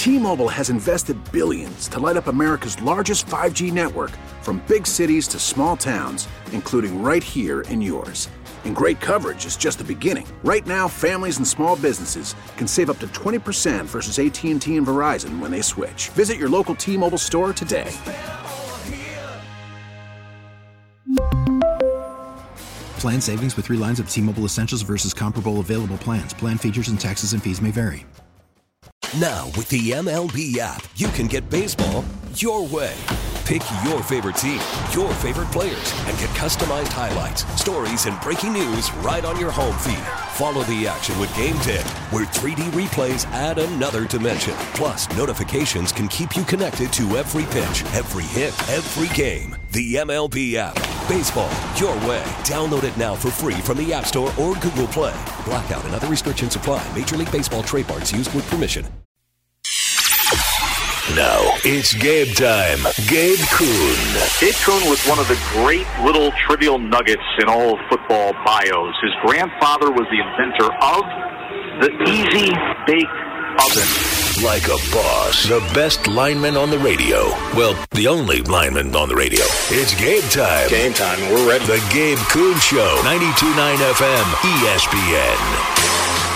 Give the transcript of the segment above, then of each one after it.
T-Mobile has invested billions to light up America's largest 5G network, from big cities to small towns, including right here in yours. And great coverage is just the beginning. Right now, families and small businesses can save up to 20% versus AT&T and Verizon when they switch. Visit your local T-Mobile store today. Plan savings with 3 lines of T-Mobile Essentials versus comparable available plans. Plan features and taxes and fees may vary. Now, with the MLB app, you can get baseball your way. Pick your favorite team, your favorite players, and get customized highlights, stories, and breaking news right on your home feed. Follow the action with Game 10, where 3D replays add another dimension. Plus, notifications can keep you connected to every pitch, every hit, every game. The MLB app. Baseball your way. Download it now for free from the App Store or Google Play. Blackout and other restrictions apply. Major League Baseball trademarks used with permission. Now it's Gabe time. Gabe Kuhn. Gabe Kuhn was one of the great little trivial nuggets in all football bios. His grandfather was the inventor of the Easy Bake Oven. Like a boss. The best lineman on the radio. Well, the only lineman on the radio. It's Gabe time. Game time. We're ready. The Gabe Kuhn Show. 92.9 FM. ESPN.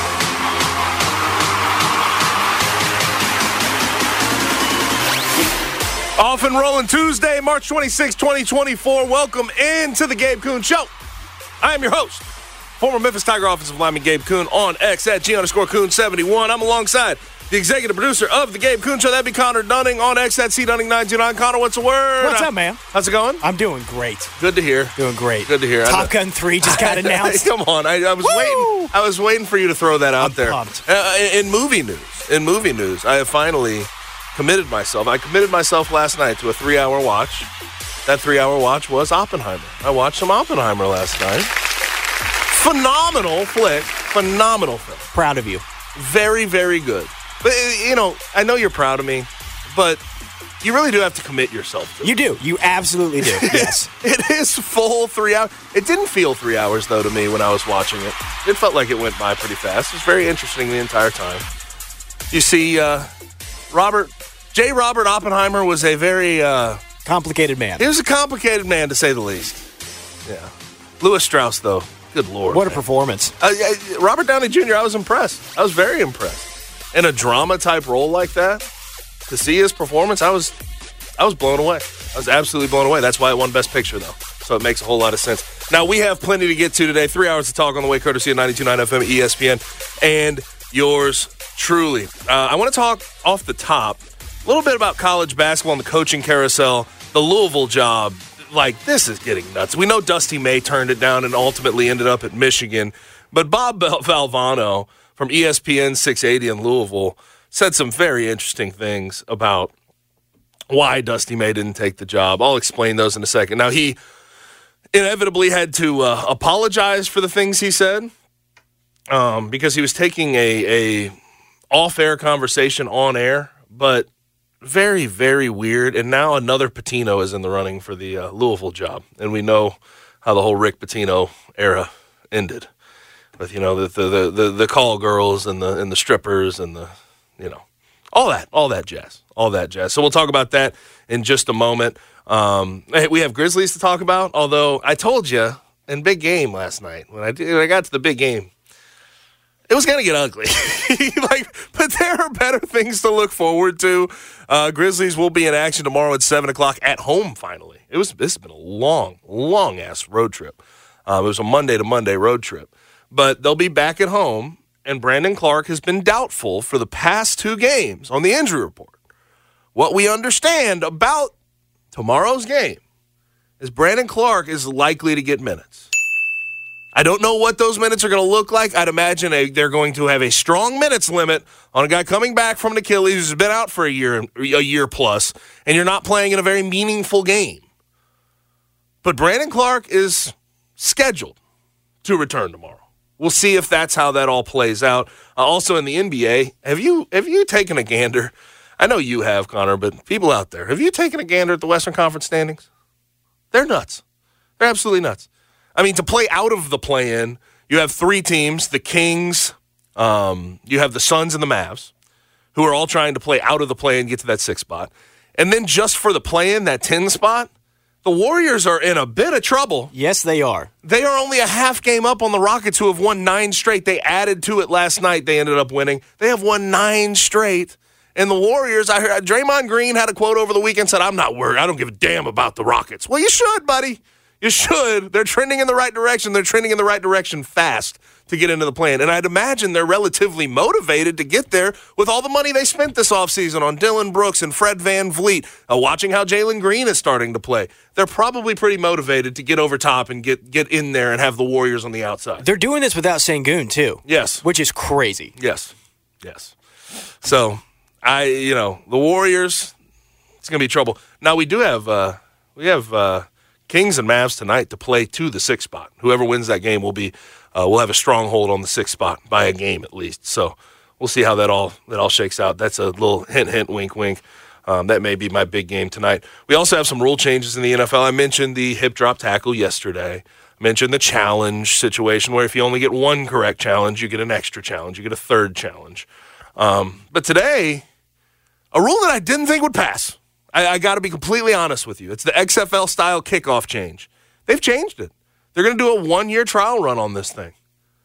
Off and rolling Tuesday, March 26, 2024. Welcome into the Gabe Kuhn Show. I am your host, former Memphis Tiger offensive lineman Gabe Kuhn on X at G_Kuhn71. I'm alongside the executive producer of the Gabe Kuhn Show. That'd be Connor Dunning on X at CDunning929. Connor, what's the word? What's up, man? How's it going? I'm doing great. Good to hear. Doing great. Good to hear. Top Gun 3 just got announced. Come on, I was waiting. I was waiting for you to throw that out there. Pumped. In movie news, I have finally committed myself. I committed myself last night to a 3-hour watch. That 3-hour watch was Oppenheimer. I watched some Oppenheimer last night. Phenomenal flick. Phenomenal film. Proud of you. Very, very good. But, I know you're proud of me, but you really do have to commit yourself to it. You do. You absolutely do. Yes. It is full 3 hours. It didn't feel 3 hours, though, to me when I was watching it. It felt like it went by pretty fast. It was very interesting the entire time. You see, J. Robert Oppenheimer was a very complicated man. He was a complicated man, to say the least. Yeah. Louis Strauss, though, good Lord. What a performance. Robert Downey Jr., I was impressed. I was very impressed. In a drama-type role like that, to see his performance, I was blown away. I was absolutely blown away. That's why it won Best Picture, though. So it makes a whole lot of sense. Now, we have plenty to get to today. 3 hours to talk on the way, courtesy of 92.9 FM, ESPN, and yours truly. I want to talk off the top a little bit about college basketball and the coaching carousel, the Louisville job. Like, this is getting nuts. We know Dusty May turned it down and ultimately ended up at Michigan. But Bob Valvano from ESPN 680 in Louisville said some very interesting things about why Dusty May didn't take the job. I'll explain those in a second. Now, he inevitably had to apologize for the things he said because he was taking a off-air conversation on air, but very, very weird. And now another Pitino is in the running for the Louisville job. And we know how the whole Rick Pitino era ended with, the call girls and the strippers and all that jazz. So we'll talk about that in just a moment. We have Grizzlies to talk about, although I told you in big game last night, when I got to the big game, it was going to get ugly. But there are better things to look forward to. Grizzlies will be in action tomorrow at 7 o'clock at home, finally. This has been a long-ass road trip. It was a Monday-to-Monday road trip. But they'll be back at home, and Brandon Clark has been doubtful for the past 2 games on the injury report. What we understand about tomorrow's game is Brandon Clark is likely to get minutes. I don't know what those minutes are going to look like. I'd imagine they're going to have a strong minutes limit on a guy coming back from an Achilles who's been out for a year plus, and you're not playing in a very meaningful game. But Brandon Clark is scheduled to return tomorrow. We'll see if that's how that all plays out. Also in the NBA, have you taken a gander? I know you have, Connor, but people out there, have you taken a gander at the Western Conference standings? They're nuts. They're absolutely nuts. I mean, to play out of the play-in, you have 3 teams, the Kings, you have the Suns and the Mavs, who are all trying to play out of the play and get to that 6 spot. And then just for the play-in, that 10 spot, the Warriors are in a bit of trouble. Yes, they are. They are only a half game up on the Rockets, who have won 9 straight. They added to it last night. They ended up winning. They have won 9 straight. And the Warriors, I heard Draymond Green had a quote over the weekend, said, I'm not worried. I don't give a damn about the Rockets. Well, you should, buddy. You should. They're trending in the right direction. They're trending in the right direction fast to get into the plan. And I'd imagine they're relatively motivated to get there with all the money they spent this offseason on Dylan Brooks and Fred VanVleet, watching how Jalen Green is starting to play. They're probably pretty motivated to get over top and get in there and have the Warriors on the outside. They're doing this without Sengun, too. Yes. Which is crazy. Yes. So, the Warriors, it's going to be trouble. Now, we do have Kings and Mavs tonight to play to the 6th spot. Whoever wins that game will have a stronghold on the 6th spot by a game at least. So we'll see how that all shakes out. That's a little hint, wink, wink. That may be my big game tonight. We also have some rule changes in the NFL. I mentioned the hip drop tackle yesterday. I mentioned the challenge situation where if you only get one correct challenge, you get an extra challenge. You get a third challenge. But today, a rule that I didn't think would pass. I got to be completely honest with you. It's the XFL-style kickoff change. They've changed it. They're going to do a 1-year trial run on this thing.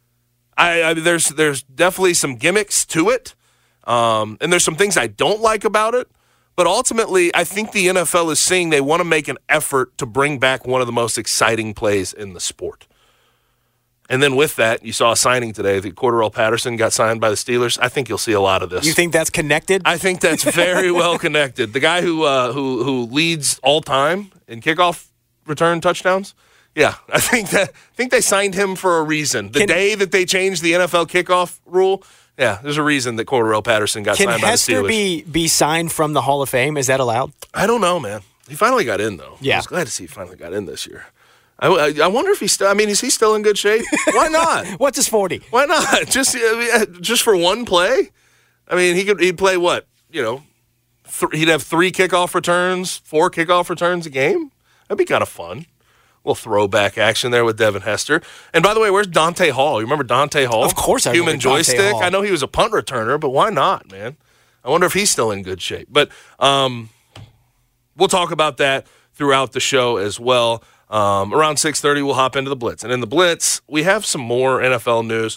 There's definitely some gimmicks to it, and there's some things I don't like about it. But ultimately, I think the NFL is saying they want to make an effort to bring back one of the most exciting plays in the sport. And then with that, you saw a signing today that Cordarrelle Patterson got signed by the Steelers. I think you'll see a lot of this. You think that's connected? I think that's very well connected. The guy who leads all time in kickoff return touchdowns. Yeah, I think they signed him for a reason. The day that they changed the NFL kickoff rule, yeah, there's a reason that Cordarrelle Patterson got signed by the Steelers. Can Hester be signed from the Hall of Fame? Is that allowed? I don't know, man. He finally got in, though. Yeah. I was glad to see he finally got in this year. I wonder if he's still. I mean, is he still in good shape? Why not? What's his 40? Why not? Just for one play. I mean, he'd play what? He'd have 3 kickoff returns, 4 kickoff returns a game. That'd be kind of fun. A little throwback action there with Devin Hester. And by the way, where's Dante Hall? You remember Dante Hall? Of course, I remember Human Dante joystick. Hall. I know he was a punt returner, but why not, man? I wonder if he's still in good shape. But we'll talk about that throughout the show as well. Around 6:30, we'll hop into the Blitz. And in the Blitz, we have some more NFL news.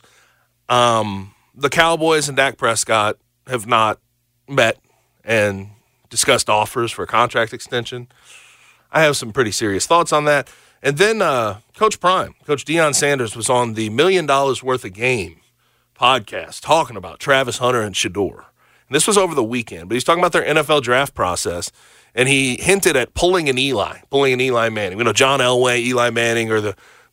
The Cowboys and Dak Prescott have not met and discussed offers for a contract extension. I have some pretty serious thoughts on that. And then Coach Prime, Coach Deion Sanders, was on the $1 Million Worth of Game podcast talking about Travis Hunter and Shedeur. And this was over the weekend, but he's talking about their NFL draft process. And he hinted at pulling an Eli Manning. John Elway, Eli Manning are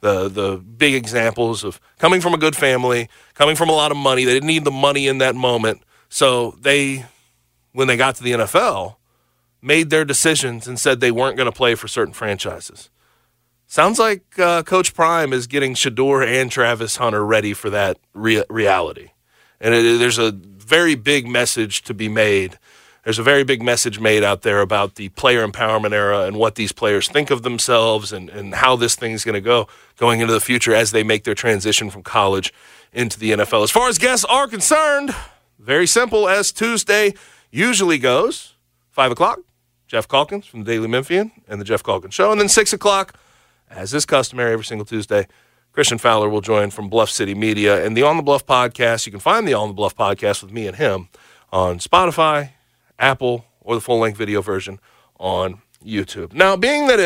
the big examples of coming from a good family, coming from a lot of money. They didn't need the money in that moment. So they, when they got to the NFL, made their decisions and said they weren't going to play for certain franchises. Sounds like Coach Prime is getting Shedeur and Travis Hunter ready for that reality. And there's a very big message to be made. There's a very big message made out there about the player empowerment era and what these players think of themselves and how this thing's going to go going into the future as they make their transition from college into the NFL. As far as guests are concerned, very simple as Tuesday usually goes. 5 o'clock, Jeff Calkins from the Daily Memphian and the Jeff Calkins Show. And then 6 o'clock, as is customary every single Tuesday, Christian Fowler will join from Bluff City Media. And the On the Bluff podcast, you can find the On the Bluff podcast with me and him on Spotify, Apple, or the full-length video version on YouTube. Now, being that,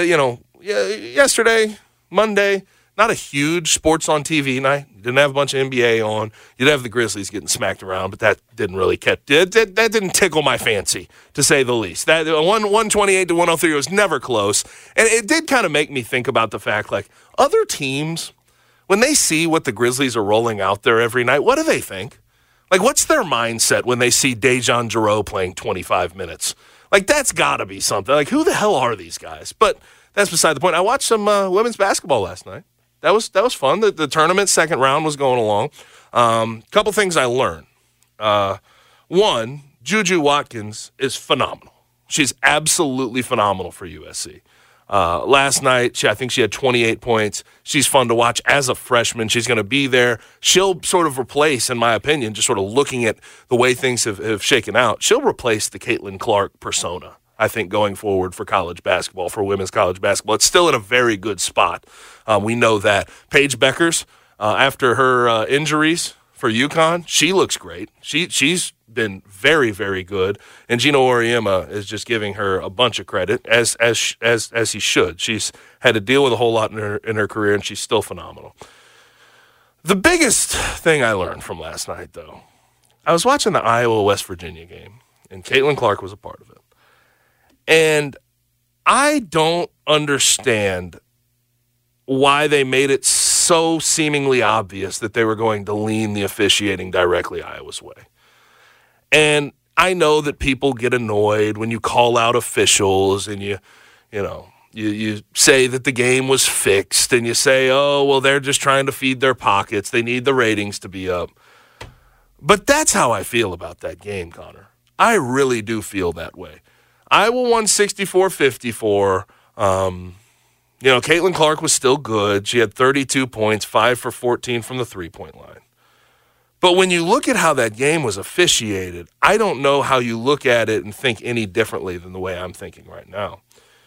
yesterday, Monday, not a huge sports on TV night. You didn't have a bunch of NBA on. You did have the Grizzlies getting smacked around, but that didn't really that didn't tickle my fancy, to say the least. That 128 to 103 was never close. And it did kind of make me think about the fact, like, other teams, when they see what the Grizzlies are rolling out there every night, what do they think? Like, what's their mindset when they see Dejan Jarreau playing 25 minutes? Like, that's got to be something. Like, who the hell are these guys? But that's beside the point. I watched some women's basketball last night. That was fun. The tournament second round was going along. Couple things I learned. One, Juju Watkins is phenomenal. She's absolutely phenomenal for USC. Last night, I think she had 28 points. She's fun to watch as a freshman. She's going to be there. She'll sort of replace, in my opinion, just sort of looking at the way things have shaken out, she'll replace the Caitlin Clark persona, I think, going forward for college basketball, for women's college basketball. It's still in a very good spot. We know that. Paige Beckers, after her injuries for UConn, she looks great. She's been very, very good, and Gino Auriemma is just giving her a bunch of credit, as he should. She's had to deal with a whole lot in her career, and she's still phenomenal. The biggest thing I learned from last night, though, I was watching the Iowa-West Virginia game, and Caitlin Clark was a part of it. And I don't understand why they made it so seemingly obvious that they were going to lean the officiating directly Iowa's way. And I know that people get annoyed when you call out officials and you say that the game was fixed and you say, oh, well, they're just trying to feed their pockets. They need the ratings to be up. But that's how I feel about that game, Connor. I really do feel that way. Iowa won 64-54. Caitlin Clark was still good. She had 32 points, 5 for 14 from the three-point line. But when you look at how that game was officiated, I don't know how you look at it and think any differently than the way I'm thinking right now.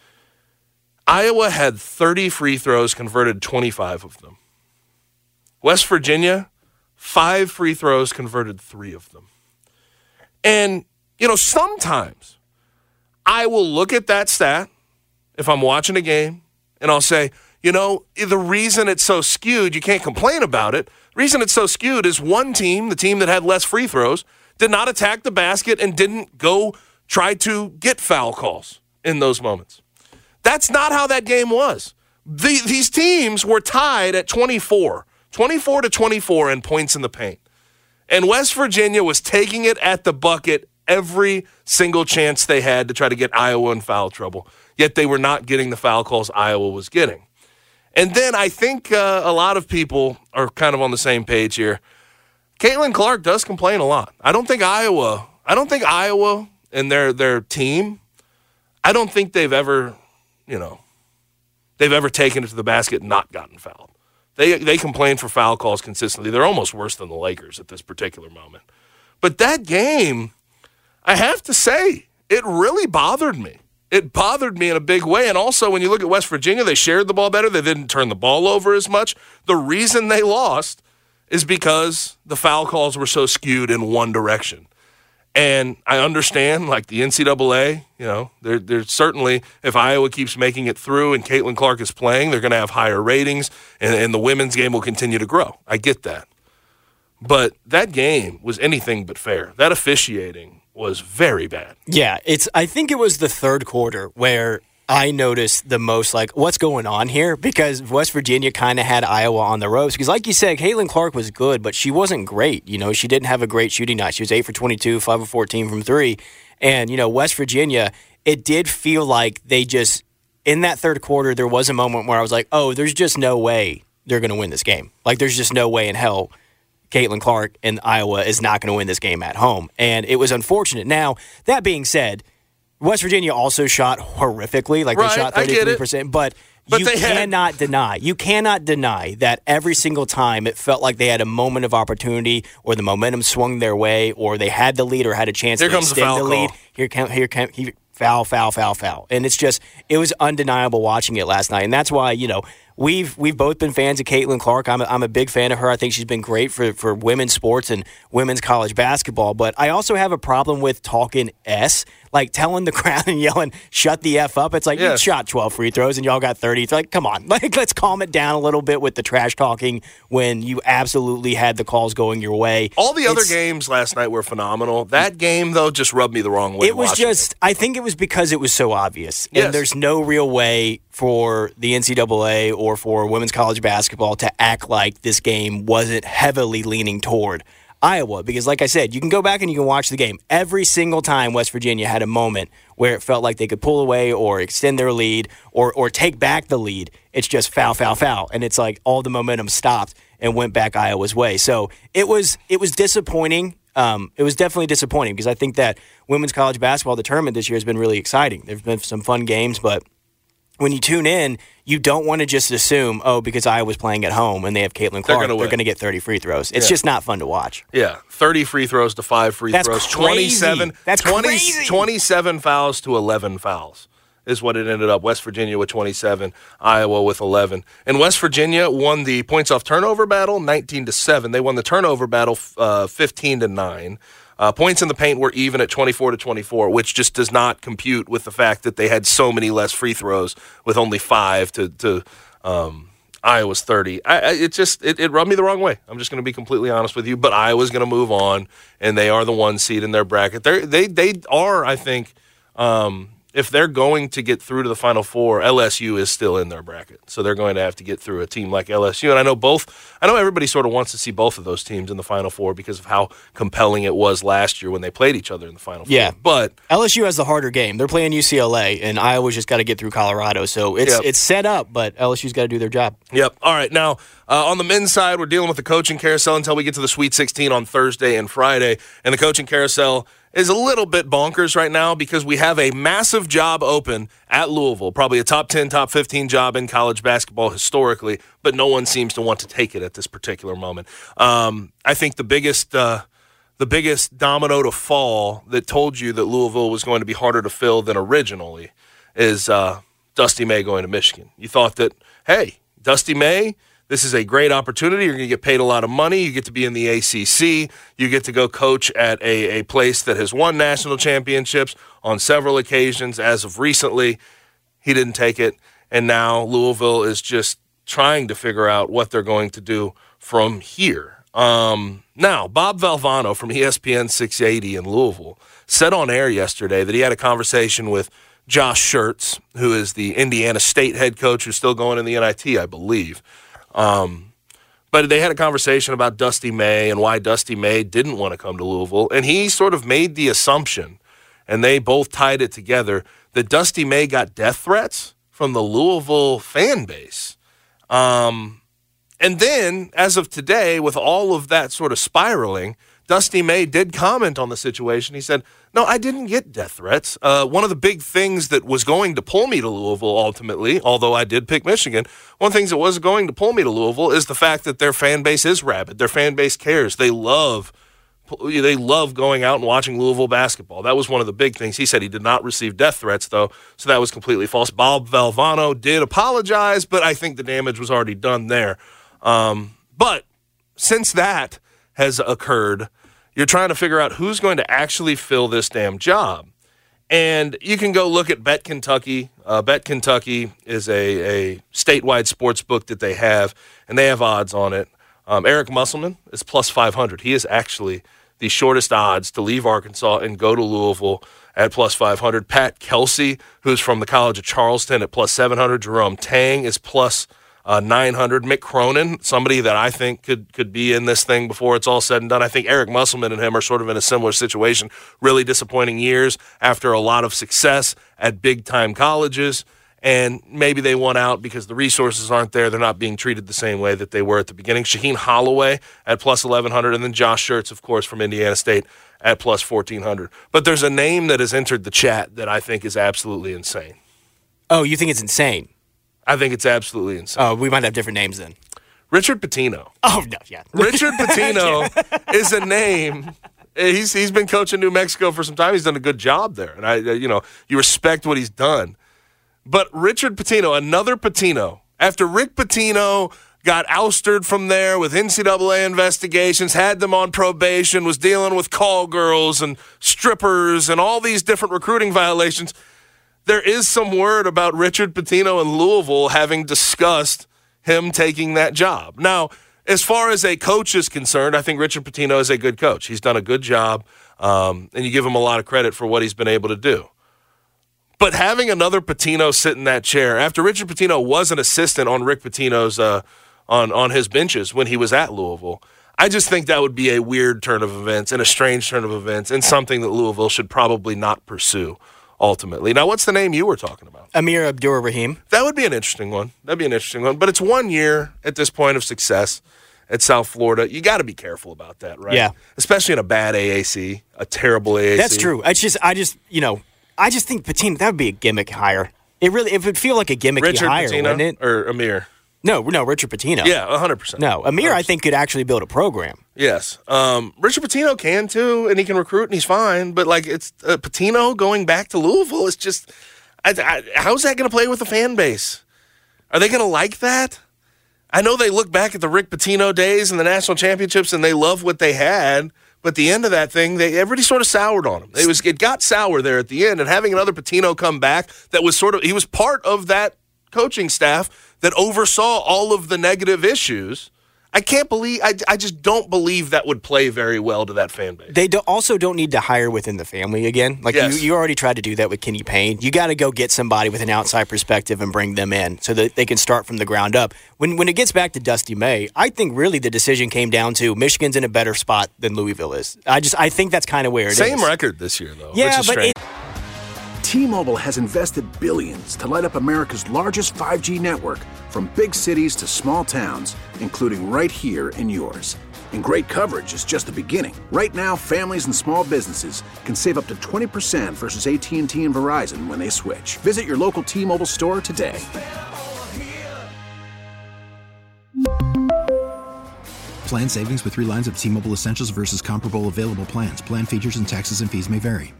Iowa had 30 free throws, converted 25 of them. West Virginia, 5 free throws, converted 3 of them. And, sometimes I will look at that stat if I'm watching a game and I'll say, the reason it's so skewed, you can't complain about it. The reason it's so skewed is one team, the team that had less free throws, did not attack the basket and didn't go try to get foul calls in those moments. That's not how that game was. These teams were tied at 24 to 24 in points in the paint. And West Virginia was taking it at the bucket every single chance they had to try to get Iowa in foul trouble, yet they were not getting the foul calls Iowa was getting. And then I think a lot of people are kind of on the same page here. Caitlin Clark does complain a lot. I don't think Iowa and their team, I don't think they've ever taken it to the basket and not gotten fouled. They complain for foul calls consistently. They're almost worse than the Lakers at this particular moment. But that game, I have to say, it really bothered me. It bothered me in a big way. And also, when you look at West Virginia, they shared the ball better. They didn't turn the ball over as much. The reason they lost is because the foul calls were so skewed in one direction. And I understand, like the NCAA, they're certainly, if Iowa keeps making it through and Caitlin Clark is playing, they're going to have higher ratings, and the women's game will continue to grow. I get that. But that game was anything but fair. That officiating was very bad. Yeah, I think it was the third quarter where I noticed the most, what's going on here? Because West Virginia kind of had Iowa on the ropes. Because like you said, Caitlin Clark was good, but she wasn't great. She didn't have a great shooting night. She was 8 for 22, 5 for 14 from 3. And, West Virginia, it did feel like they just, in that third quarter, there was a moment where I was like, oh, there's just no way they're going to win this game. There's just no way in hell Caitlin Clark and Iowa is not going to win this game at home. And it was unfortunate. Now, that being said, West Virginia also shot horrifically. They shot 33%. But you cannot deny that every single time it felt like they had a moment of opportunity or the momentum swung their way or they had the lead or had a chance to extend the lead. Foul. And it was undeniable watching it last night. And that's why, we've both been fans of Caitlin Clark. I'm a big fan of her. I think she's been great for women's sports and women's college basketball. But I also have a problem with talking telling the crowd and yelling, shut the F up. It's you shot 12 free throws and y'all got 30. It's come on. Let's calm it down a little bit with the trash talking when you absolutely had the calls going your way. All the other games last night were phenomenal. That game, though, just rubbed me the wrong way. It was I think it was because it was so obvious. Yes. And there's no real way for the NCAA or for women's college basketball to act like this game wasn't heavily leaning toward Iowa, because like I said, you can go back and you can watch the game. Every single time West Virginia had a moment where it felt like they could pull away or extend their lead or take back the lead, it's just foul. And it's all the momentum stopped and went back Iowa's way. So it was disappointing. It was definitely disappointing because I think that women's college basketball, the tournament this year has been really exciting. There's been some fun games, but when you tune in, you don't want to just assume, because Iowa's playing at home and they have Caitlin Clark, they're going to get 30 free throws. It's just not fun to watch. Yeah, 30 free throws to 5 free throws. Crazy. 27, That's crazy. 27 fouls to 11 fouls is what it ended up. West Virginia with 27, Iowa with 11. And West Virginia won the points off turnover battle 19-7. They won the turnover battle 15-9. Points in the paint were even at 24-24, which just does not compute with the fact that they had so many less free throws with only 5 to Iowa's 30. It rubbed me the wrong way. I'm just going to be completely honest with you. But Iowa's going to move on, and they are the 1 seed in their bracket. They are, I think, if they're going to get through to the Final Four, LSU is still in their bracket. So they're going to have to get through a team like LSU. And I know everybody sort of wants to see both of those teams in the Final Four because of how compelling it was last year when they played each other in the Final Four. Yeah, but LSU has the harder game. They're playing UCLA, and Iowa's just got to get through Colorado. So it's set up, but LSU's got to do their job. Yep. All right. Now, on the men's side, we're dealing with the coaching carousel until we get to the Sweet 16 on Thursday and Friday. And the coaching carousel is a little bit bonkers right now because we have a massive job open at Louisville, probably a top 10, top 15 job in college basketball historically, but no one seems to want to take it at this particular moment. I think the biggest domino to fall that told you that Louisville was going to be harder to fill than originally is Dusty May going to Michigan. You thought that, hey, Dusty May, this is a great opportunity. You're going to get paid a lot of money. You get to be in the ACC. You get to go coach at a place that has won national championships on several occasions. As of recently, he didn't take it. And now Louisville is just trying to figure out what they're going to do from here. Now, Bob Valvano from ESPN 680 in Louisville said on air yesterday that he had a conversation with Josh Schertz, who is the Indiana State head coach who's still going in the NIT, I believe. But they had a conversation about Dusty May and why Dusty May didn't want to come to Louisville. And he sort of made the assumption, and they both tied it together, that Dusty May got death threats from the Louisville fan base. And then, as of today, with all of that sort of spiraling, Dusty May did comment on the situation. He said, no, I didn't get death threats. One of the big things that was going to pull me to Louisville ultimately, although I did pick Michigan, one of the things that was going to pull me to Louisville is the fact that their fan base is rabid. Their fan base cares. They love going out and watching Louisville basketball. That was one of the big things. He said he did not receive death threats, though, so that was completely false. Bob Valvano did apologize, but I think the damage was already done there. But since that has occurred, you're trying to figure out who's going to actually fill this damn job. And you can go look at Bet Kentucky. Bet Kentucky is a statewide sports book that they have, and they have odds on it. Eric Musselman is plus 500. He is actually the shortest odds to leave Arkansas and go to Louisville at plus 500. Pat Kelsey, who's from the College of Charleston, at plus 700. Jerome Tang is plus 900. Mick Cronin, somebody that I think could be in this thing before it's all said and done. I think Eric Musselman and him are sort of in a similar situation. Really disappointing years after a lot of success at big-time colleges, and maybe they won out because the resources aren't there. They're not being treated the same way that they were at the beginning. Shaheen Holloway at plus 1,100, and then Josh Schertz, of course, from Indiana State at plus 1,400. But there's a name that has entered the chat that I think is absolutely insane. Oh, you think it's insane? I think it's absolutely insane. Oh, we might have different names then. Richard Pitino. Oh, no, yeah. Richard Pitino is a name. He's been coaching New Mexico for some time. He's done a good job there. And, you respect what he's done. But Richard Pitino, another Pitino, after Rick Pitino got ousted from there with NCAA investigations, had them on probation, was dealing with call girls and strippers and all these different recruiting violations, there is some word about Richard Pitino and Louisville having discussed him taking that job. Now, as far as a coach is concerned, I think Richard Pitino is a good coach. He's done a good job, and you give him a lot of credit for what he's been able to do. But having another Pitino sit in that chair, after Richard Pitino was an assistant on Rick Pitino's on his benches when he was at Louisville, I just think that would be a weird turn of events and a strange turn of events and something that Louisville should probably not pursue. Ultimately. Now, what's the name you were talking about? Amir Abdur-Rahim. That would be an interesting one. But it's 1 year at this point of success at South Florida. You got to be careful about that, right? Yeah. Especially in a bad AAC, a terrible AAC. That's true. I just think Pitino, that would be a gimmick hire. It would feel like a gimmicky Richard hire, Pitino wouldn't it? or Amir? No, Richard Pitino. Yeah, 100%. No, Amir, I think, could actually build a program. Yes. Richard Pitino can, too, and he can recruit, and he's fine. But, it's Pitino going back to Louisville is just how's that going to play with the fan base? Are they going to like that? I know they look back at the Rick Pitino days and the national championships, and they love what they had. But at the end of that thing, everybody sort of soured on him. It got sour there at the end, and having another Pitino come back that was he was part of that coaching staff that oversaw all of the negative issues. I can't believe, I just don't believe that would play very well to that fan base. They also don't need to hire within the family again. Yes. You already tried to do that with Kenny Payne. You got to go get somebody with an outside perspective and bring them in so that they can start from the ground up. When it gets back to Dusty May, I think really the decision came down to Michigan's in a better spot than Louisville is. I think that's kind of where it is. Same record this year, though. Yeah, which is but strange. T-Mobile has invested billions to light up America's largest 5G network, from big cities to small towns, including right here in yours. And great coverage is just the beginning. Right now, families and small businesses can save up to 20% versus AT&T and Verizon when they switch. Visit your local T-Mobile store today. Plan savings with 3 lines of T-Mobile Essentials versus comparable available plans. Plan features and taxes and fees may vary.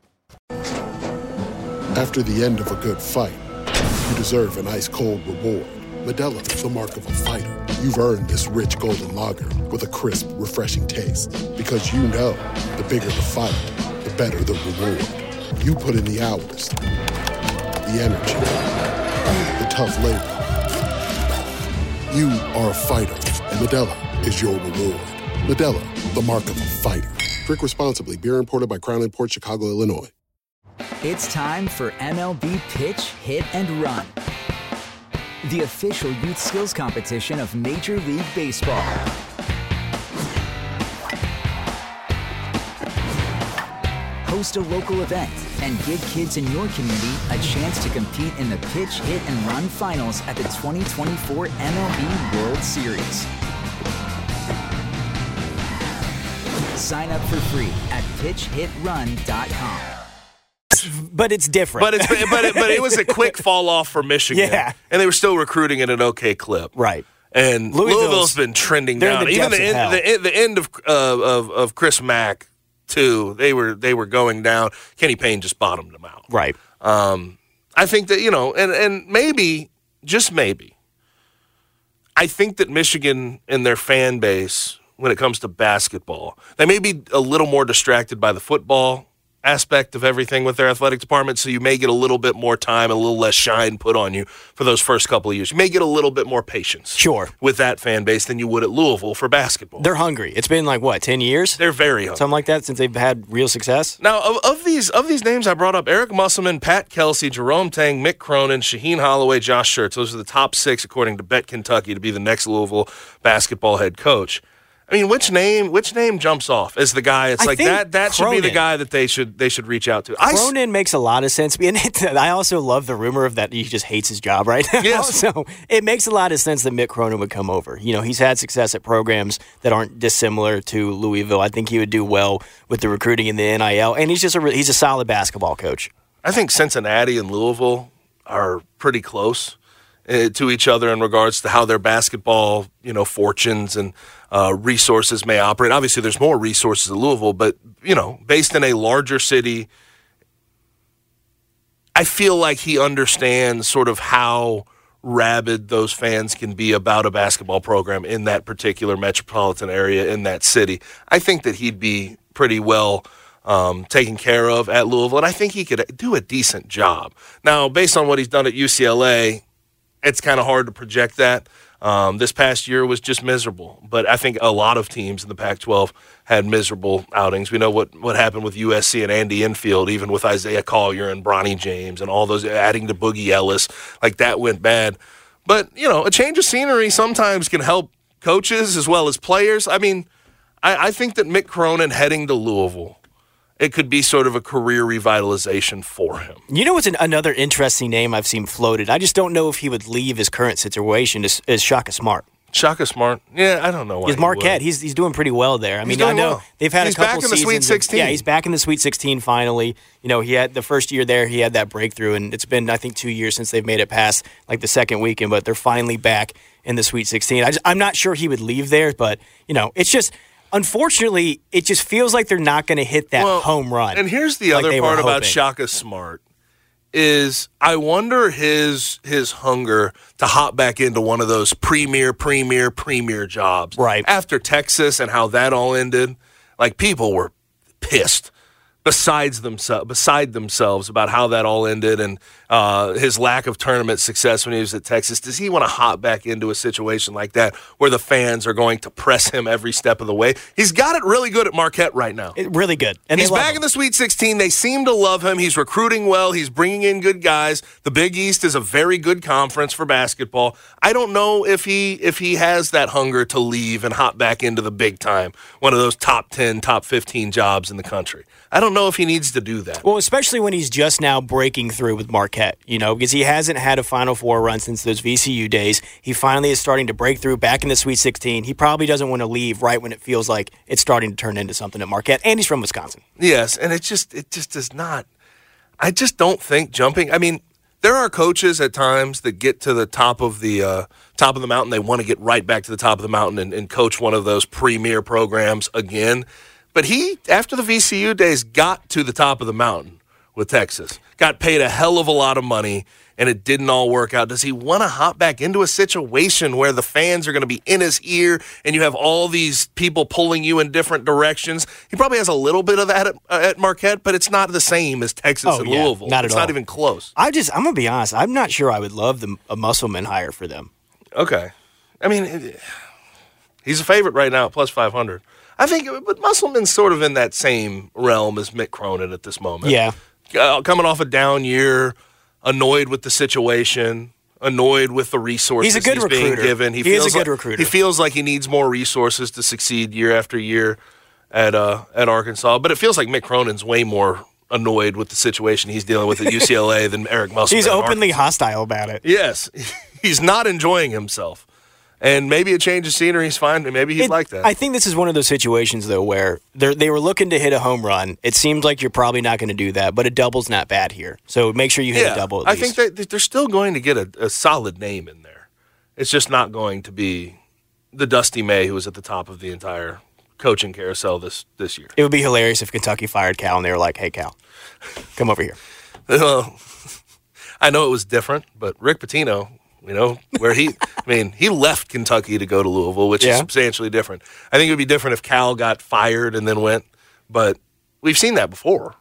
After the end of a good fight, you deserve an ice-cold reward. Modelo is the mark of a fighter. You've earned this rich golden lager with a crisp, refreshing taste. Because you know, the bigger the fight, the better the reward. You put in the hours, the energy, the tough labor. You are a fighter, and Modelo is your reward. Modelo, the mark of a fighter. Drink responsibly. Beer imported by Crown Imports, Chicago, Illinois. It's time for MLB Pitch, Hit, and Run, the official youth skills competition of Major League Baseball. Host a local event and give kids in your community a chance to compete in the Pitch, Hit, and Run finals at the 2024 MLB World Series. Sign up for free at pitchhitrun.com. But it's different. But it was a quick fall off for Michigan. Yeah. And they were still recruiting at an okay clip. Right. And Louisville's been trending down. Even the end of Chris Mack, too, they were going down. Kenny Payne just bottomed them out. Right. I think that, and maybe, just maybe, I think that Michigan and their fan base, when it comes to basketball, they may be a little more distracted by the football aspect of everything with their athletic department, so you may get a little bit more time, a little less shine put on you for those first couple of years. You may get a little bit more patience with that fan base than you would at Louisville for basketball. They're hungry. It's been 10 years? They're very hungry. Something like that since they've had real success? Now, of these names I brought up, Eric Musselman, Pat Kelsey, Jerome Tang, Mick Cronin, Shaheen Holloway, Josh Schertz, those are the top 6 according to Bet Kentucky to be the next Louisville basketball head coach. I mean, which name jumps off as the guy? It's that should be the guy that they should reach out to. Cronin makes a lot of sense. I also love the rumor of that he just hates his job right now. Yes. So it makes a lot of sense that Mick Cronin would come over. He's had success at programs that aren't dissimilar to Louisville. I think he would do well with the recruiting in the NIL, and he's a solid basketball coach. I think Cincinnati and Louisville are pretty close to each other in regards to how their basketball, fortunes and resources may operate. Obviously, there's more resources at Louisville, but, based in a larger city, I feel like he understands sort of how rabid those fans can be about a basketball program in that particular metropolitan area in that city. I think that he'd be pretty well taken care of at Louisville, and I think he could do a decent job. Now, based on what he's done at UCLA, it's kind of hard to project that. This past year was just miserable. But I think a lot of teams in the Pac-12 had miserable outings. We know what happened with USC and Andy Enfield, even with Isaiah Collier and Bronny James and all those, adding to Boogie Ellis. That went bad. But, a change of scenery sometimes can help coaches as well as players. I mean, I think that Mick Cronin heading to Louisville, it could be sort of a career revitalization for him. You know what's another interesting name I've seen floated? I just don't know if he would leave his current situation is Shaka Smart. Shaka Smart. Yeah, I don't know why. Because Marquette, he's doing pretty well there. I mean, I know they've had a couple seasons. He's back in the Sweet 16. He's back in the Sweet 16 finally. He had the first year there, he had that breakthrough, and it's been, I think, 2 years since they've made it past like the second weekend, but they're finally back in the Sweet 16. I'm not sure he would leave there, but, it's just, unfortunately, it just feels like they're not going to hit that home run. And here's the other part about Shaka Smart. Is I wonder his hunger to hop back into one of those premier jobs. Right. After Texas and how that all ended, like people were pissed beside themselves about how that all ended and his lack of tournament success when he was at Texas. Does he want to hop back into a situation like that where the fans are going to press him every step of the way? He's got it really good at Marquette right now. Really good. And he's back in the Sweet 16. They seem to love him. He's recruiting well. He's bringing in good guys. The Big East is a very good conference for basketball. I don't know if he has that hunger to leave and hop back into the big time, one of those top 10, top 15 jobs in the country. I don't know if he needs to do that. Well, especially when he's just now breaking through with Marquette, because he hasn't had a Final Four run since those VCU days. He finally is starting to break through back in the Sweet 16. He probably doesn't want to leave right when it feels like it's starting to turn into something at Marquette, and he's from Wisconsin. Yes, and it just does not. I just don't think jumping. I mean, there are coaches at times that get to the top of the mountain. They want to get right back to the top of the mountain and coach one of those premier programs again. But he, after the VCU days, got to the top of the mountain with Texas. Got paid a hell of a lot of money, and it didn't all work out. Does he want to hop back into a situation where the fans are going to be in his ear and you have all these people pulling you in different directions? He probably has a little bit of that at Marquette, but it's not the same as Texas and Louisville. Not at all. It's not even close. I'm going to be honest. I'm not sure I would love a Musselman hire for them. Okay. I mean, he's a favorite right now at plus 500. I think, but Musselman's sort of in that same realm as Mick Cronin at this moment. Yeah. Coming off a down year, annoyed with the situation, annoyed with the resources he's being given. He is a good recruiter. He feels like he needs more resources to succeed year after year at Arkansas. But it feels like Mick Cronin's way more annoyed with the situation he's dealing with at UCLA than Eric Musselman. He's openly hostile about it. Yes. He's not enjoying himself. And maybe a change of scenery is fine, and maybe he'd like that. I think this is one of those situations, though, where they were looking to hit a home run. It seems like you're probably not going to do that, but a double's not bad here. So make sure you hit a double at least. I think they're still going to get a solid name in there. It's just not going to be the Dusty May who was at the top of the entire coaching carousel this year. It would be hilarious if Kentucky fired Cal, and they were like, hey, Cal, come over here. Well, I know it was different, but Rick Pitino... where he left Kentucky to go to Louisville, which is substantially different. I think it would be different if Cal got fired and then went, but we've seen that before.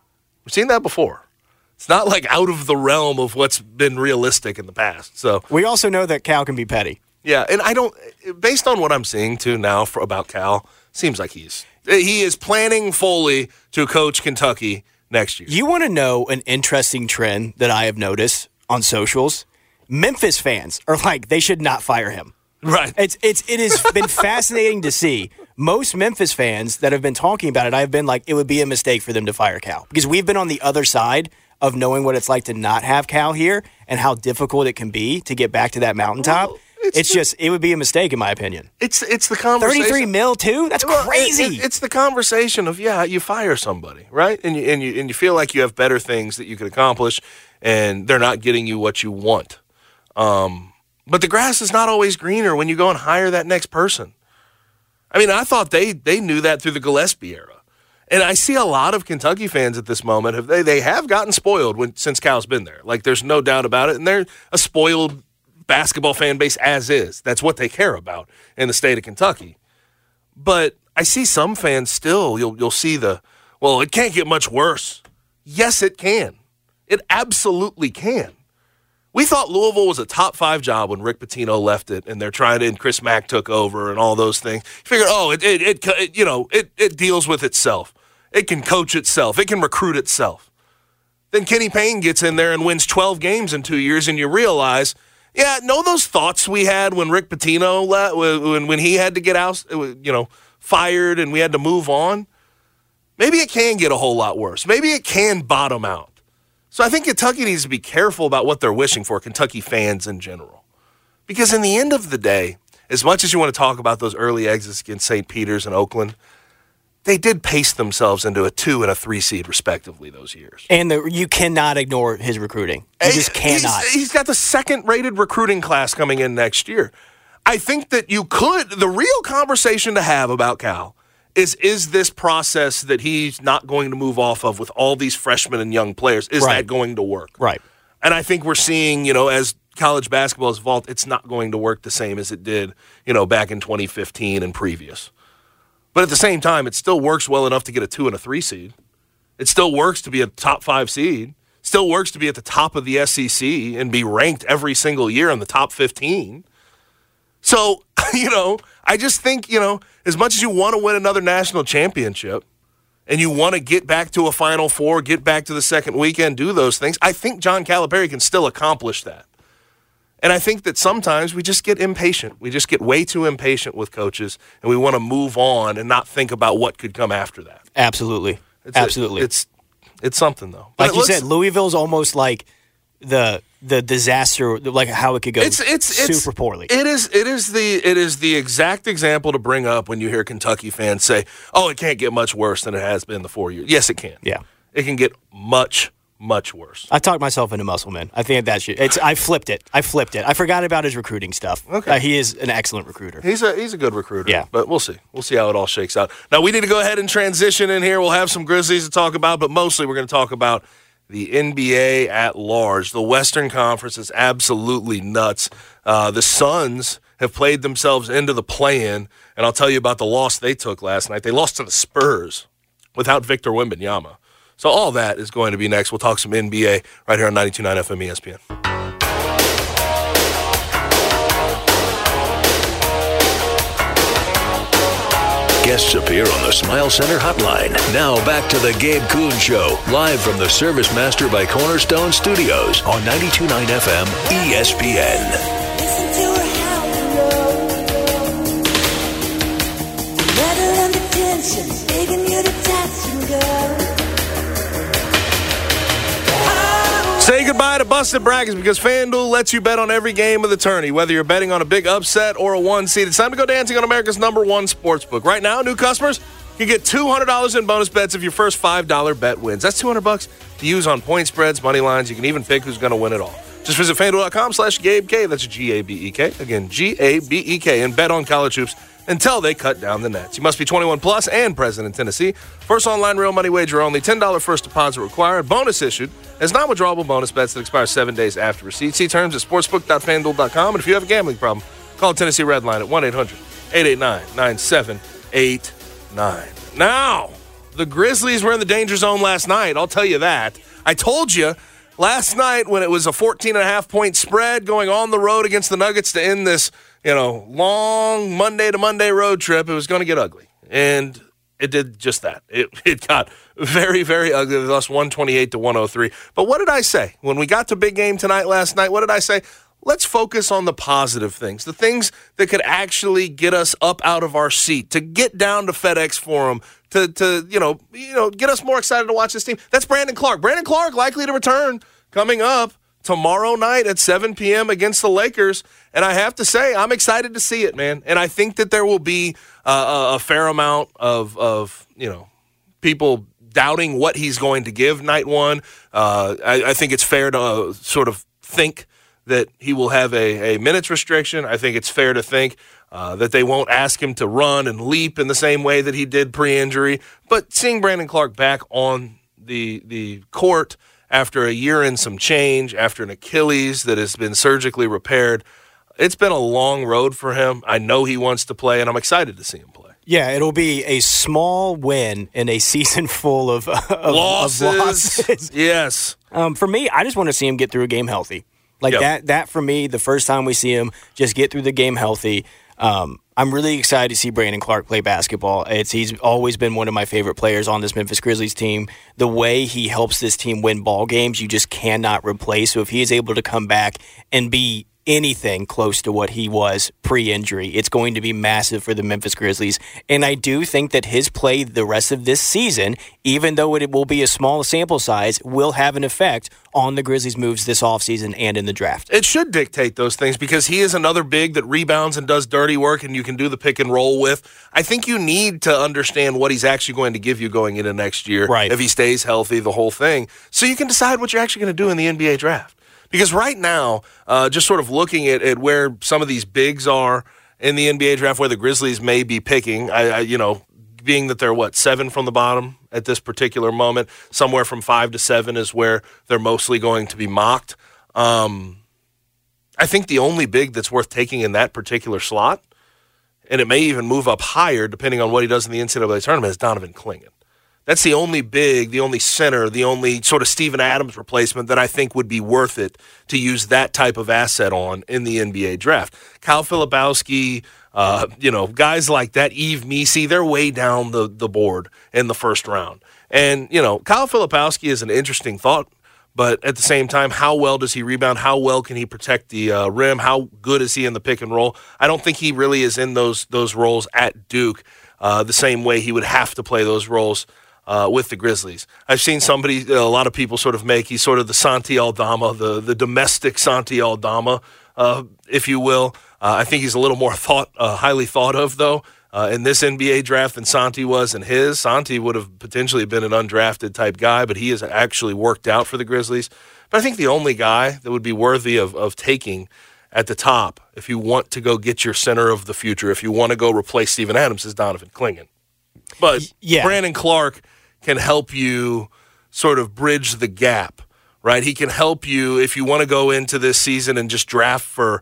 It's not like out of the realm of what's been realistic in the past. So we also know that Cal can be petty. Yeah, and based on what I'm seeing too now about Cal, seems like he is planning fully to coach Kentucky next year. You want to know an interesting trend that I have noticed on socials? Memphis fans are like, they should not fire him. Right. It has been fascinating to see. Most Memphis fans that have been talking about it, I've been like, it would be a mistake for them to fire Cal. Because we've been on the other side of knowing what it's like to not have Cal here and how difficult it can be to get back to that mountaintop. Well, it would be a mistake in my opinion. It's the conversation. 33 mil too? That's crazy. It's the conversation of, you fire somebody, right? And you feel like you have better things that you could accomplish and they're not getting you what you want. But the grass is not always greener when you go and hire that next person. I mean, I thought they knew that through the Gillespie era. And I see a lot of Kentucky fans at this moment, they have gotten spoiled since Cal's been there. Like, there's no doubt about it. And they're a spoiled basketball fan base as is. That's what they care about in the state of Kentucky. But I see some fans still, you'll see it can't get much worse. Yes, it can. It absolutely can. We thought Louisville was a top 5 job when Rick Pitino left it, and and Chris Mack took over and all those things. You figured, it deals with itself. It can coach itself. It can recruit itself. Then Kenny Payne gets in there and wins 12 games in 2 years, and you realize, those thoughts we had when Rick Pitino left, when he had to get out, fired, and we had to move on. Maybe it can get a whole lot worse. Maybe it can bottom out. So I think Kentucky needs to be careful about what they're wishing for, Kentucky fans in general. Because in the end of the day, as much as you want to talk about those early exits against St. Peter's and Oakland, they did pace themselves into a 2 and a 3 seed, respectively, those years. And you cannot ignore his recruiting. You just cannot. He's got the second-rated recruiting class coming in next year. I think that you could – the real conversation to have about Cal is this process that he's not going to move off of with all these freshmen and young players, is that going to work? Right. And I think we're seeing, as college basketball has evolved, it's not going to work the same as it did, back in 2015 and previous. But at the same time, it still works well enough to get a 2 and a 3 seed. It still works to be a top 5 seed. Still works to be at the top of the SEC and be ranked every single year in the top 15. So, I just think, as much as you want to win another national championship and you want to get back to a Final Four, get back to the second weekend, do those things, I think John Calipari can still accomplish that. And I think that sometimes we just get impatient. We just get way too impatient with coaches, and we want to move on and not think about what could come after that. Absolutely. It's something, though. Like you said, Louisville's almost like the disaster, like how it could go super poorly. It is the exact example to bring up when you hear Kentucky fans say, "Oh, it can't get much worse than it has been the 4 years." Yes, it can. Yeah, it can get much worse. I talked myself into Musselman. I think that should. I flipped it. I forgot about his recruiting stuff. Okay, he is an excellent recruiter. He's a good recruiter. Yeah, but we'll see. We'll see how it all shakes out. Now we need to go ahead and transition in here. We'll have some Grizzlies to talk about, but mostly we're going to talk about the NBA at large. The Western Conference is absolutely nuts. The Suns have played themselves into the play-in, and I'll tell you about the loss they took last night. They lost to the Spurs without Victor Wembanyama. So all that is going to be next. We'll talk some NBA right here on 92.9 FM ESPN. Guests appear on the Smile Center hotline. Now back to the Gabe Kuhn Show, live from the Service Master by Cornerstone Studios on 92.9 FM ESPN. Listen to her howling, let her under tension, begging you to touch and go. Say goodbye to busted brackets because FanDuel lets you bet on every game of the tourney. Whether you're betting on a big upset or a 1 seed, it's time to go dancing on America's #1 sportsbook. Right now, new customers can get $200 in bonus bets if your first $5 bet wins. That's $200 to use on point spreads, money lines. You can even pick who's going to win it all. Just visit FanDuel.com/GabeK. That's GABEK. Again, GABEK. And bet on college hoops until they cut down the nets. You must be 21 plus and present in Tennessee. First online real money wager only. $10 first deposit required. Bonus issued as non-withdrawable bonus bets that expire 7 days after receipt. See terms at sportsbook.fanduel.com. And if you have a gambling problem, call Tennessee Red Line at 1-800-889-9789. Now, the Grizzlies were in the danger zone last night. I'll tell you that. I told you last night when it was a 14.5-point spread going on the road against the Nuggets to end this, long Monday to Monday road trip, it was going to get ugly. And it did just that. It got very, very ugly. They lost 128-103. But what did I say? When we got to big game tonight last night, what did I say? Let's focus on the positive things, the things that could actually get us up out of our seat, to get down to FedEx Forum, to get us more excited to watch this team. That's Brandon Clark. Brandon Clark likely to return coming up tomorrow night at 7 p.m. against the Lakers. And I have to say, I'm excited to see it, man. And I think that there will be a fair amount of people doubting what he's going to give night one. I think it's fair to sort of think that he will have a minutes restriction. I think it's fair to think that they won't ask him to run and leap in the same way that he did pre-injury. But seeing Brandon Clark back on the court after a year and some change, after an Achilles that has been surgically repaired, it's been a long road for him. I know he wants to play, and I'm excited to see him play. Yeah, it'll be a small win in a season full of losses. Yes. For me, I just want to see him get through a game healthy. That for me, the first time we see him just get through the game healthy, I'm really excited to see Brandon Clark play basketball. He's always been one of my favorite players on this Memphis Grizzlies team. The way he helps this team win ball games, you just cannot replace. So if he is able to come back and be anything close to what he was pre-injury, it's going to be massive for the Memphis Grizzlies. And I do think that his play the rest of this season, even though it will be a small sample size, will have an effect on the Grizzlies' moves this offseason and in the draft. It should dictate those things because he is another big that rebounds and does dirty work and you can do the pick and roll with. I think you need to understand what he's actually going to give you going into next year, right, if he stays healthy, the whole thing, so you can decide what you're actually going to do in the NBA draft. Because right now, just sort of looking at where some of these bigs are in the NBA draft, where the Grizzlies may be picking, being that they're, 7 from the bottom at this particular moment, somewhere from 5 to 7 is where they're mostly going to be mocked. I think the only big that's worth taking in that particular slot, and it may even move up higher depending on what he does in the NCAA tournament, is Donovan Clingan. That's the only big, the only center, the only sort of Steven Adams replacement that I think would be worth it to use that type of asset on in the NBA draft. Kyle Filipowski, guys like that, Yves Missi, they're way down the board in the first round. And, Kyle Filipowski is an interesting thought, but at the same time, how well does he rebound? How well can he protect the rim? How good is he in the pick and roll? I don't think he really is in those roles at Duke the same way he would have to play those roles with the Grizzlies. I've seen a lot of people sort of he's sort of the Santi Aldama, the domestic Santi Aldama, if you will. I think he's a little more highly thought of, though, in this NBA draft than Santi was in his. Santi would have potentially been an undrafted type guy, but he has actually worked out for the Grizzlies. But I think the only guy that would be worthy of taking at the top, if you want to go get your center of the future, if you want to go replace Steven Adams, is Donovan Clingan. But Brandon Clark can help you sort of bridge the gap, right? He can help you if you want to go into this season and just draft for,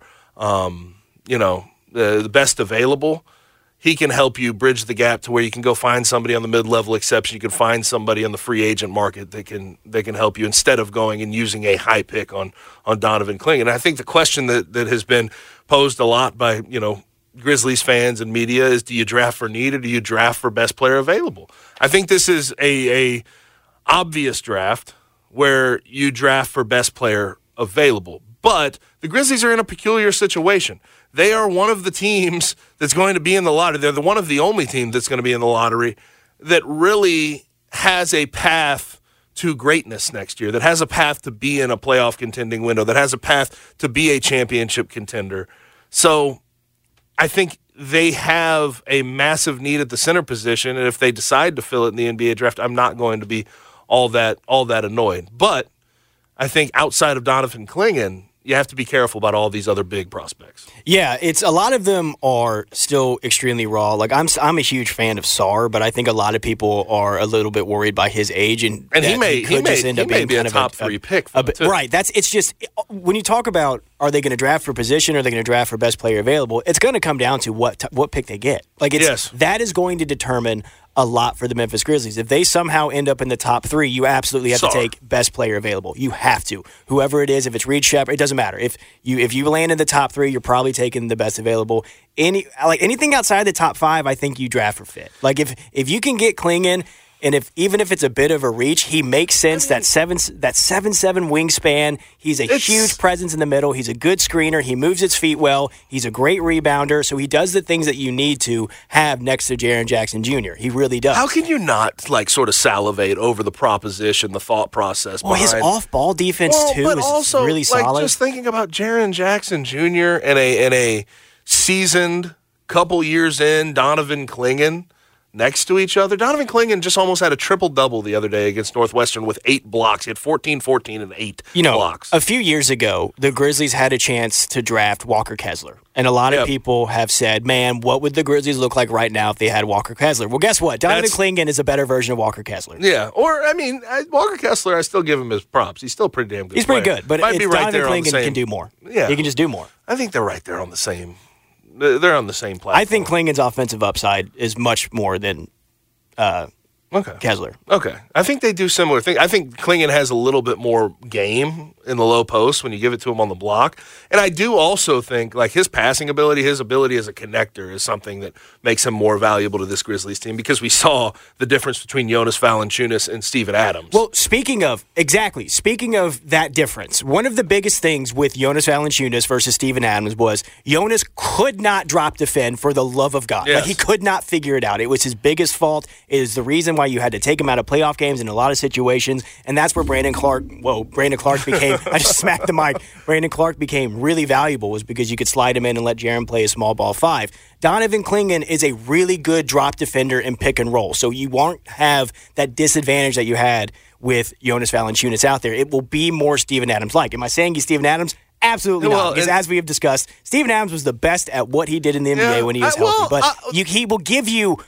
the best available. He can help you bridge the gap to where you can go find somebody on the mid-level exception. You can find somebody on the free agent market that can help you instead of going and using a high pick on Donovan Clingan. And I think the question that has been posed a lot by, Grizzlies fans and media is, do you draft for need or do you draft for best player available? I think this is a obvious draft where you draft for best player available. But the Grizzlies are in a peculiar situation. They are one of the teams that's going to be in the lottery. They're one of the only teams that's going to be in the lottery that really has a path to greatness next year, that has a path to be in a playoff contending window, that has a path to be a championship contender. So I think they have a massive need at the center position, and if they decide to fill it in the NBA draft, I'm not going to be all that annoyed. But I think outside of Donovan Clingan, you have to be careful about all these other big prospects. Yeah, it's a lot of them are still extremely raw. Like I'm a huge fan of Sarr, but I think a lot of people are a little bit worried by his age, and he may be a top 3 pick. Right. It's just when you talk about are they going to draft for position or are they going to draft for best player available, it's going to come down to what pick they get. That is going to determine a lot for the Memphis Grizzlies. If they somehow end up in the top 3, you absolutely have to take best player available. You have to. Whoever it is, if it's Reed Sheppard, it doesn't matter. If you land in the top 3, you're probably taking the best available. Anything outside the top 5, I think you draft for fit. Like if you can get Clingan, and even if it's a bit of a reach, he makes sense. That 7'7" wingspan. He's a huge presence in the middle. He's a good screener. He moves his feet well. He's a great rebounder. So he does the things that you need to have next to Jaren Jackson Jr. He really does. How can you not sort of salivate over the proposition, the thought process? Well, his off-ball defense too is also really solid. Just thinking about Jaren Jackson Jr. and a seasoned couple years in Donovan Clingan next to each other. Donovan Clingan just almost had a triple-double the other day against Northwestern with 8 blocks. He had 14, and 8 blocks. A few years ago, the Grizzlies had a chance to draft Walker Kessler. And a lot of people have said, man, what would the Grizzlies look like right now if they had Walker Kessler? Well, guess what? Donovan Clingan is a better version of Walker Kessler. Yeah. Or, Walker Kessler, I still give him his props. He's still pretty damn good. He's pretty good, but Donovan Clingan can do more. Yeah. He can just do more. I think they're right there on the same. They're on the same platform. I think Clingan's offensive upside is much more than Kessler. Okay. I think they do similar things. I think Klingon has a little bit more game in the low post when you give it to him on the block. And I do also think like his passing ability, his ability as a connector is something that makes him more valuable to this Grizzlies team because we saw the difference between Jonas Valanciunas and Steven Adams. Well, speaking of that difference, one of the biggest things with Jonas Valanciunas versus Steven Adams was Jonas could not drop defend for the love of God. Yes. Like he could not figure it out. It was his biggest fault. It is the reason why you had to take him out of playoff games in a lot of situations, and that's where Brandon Clark became, I just smacked the mic, Brandon Clark became really valuable was because you could slide him in and let Jaren play a small ball 5. Donovan Klingon is a really good drop defender in pick and roll, so you won't have that disadvantage that you had with Jonas Valanciunas out there. It will be more Steven Adams-like. Am I saying he's Steven Adams? Absolutely not, because as we have discussed, Steven Adams was the best at what he did in the NBA when he was healthy, but he will give you